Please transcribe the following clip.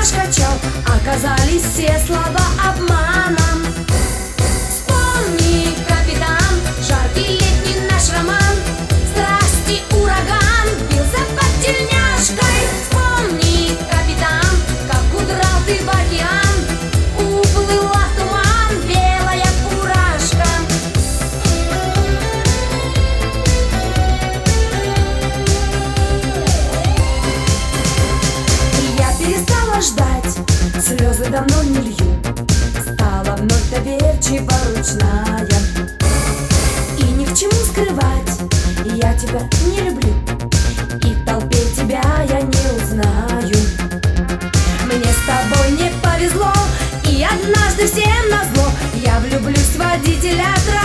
наш качал, оказались все слова обманом. Вспомни, капитан, жаркий летний наш роман, страсти ураган бился под тельняшкой. Вспомни, капитан, как удрал ты в океан, уплыла в туман белая фуражка. Я перестала ждать, слезы давно не лью, стала вновь доверчиво ручная. И ни к чему скрывать, я тебя не люблю, и в толпе тебя я не узнаю. Мне с тобой не повезло, и однажды всем назло я влюблюсь в водителя троллейбуса.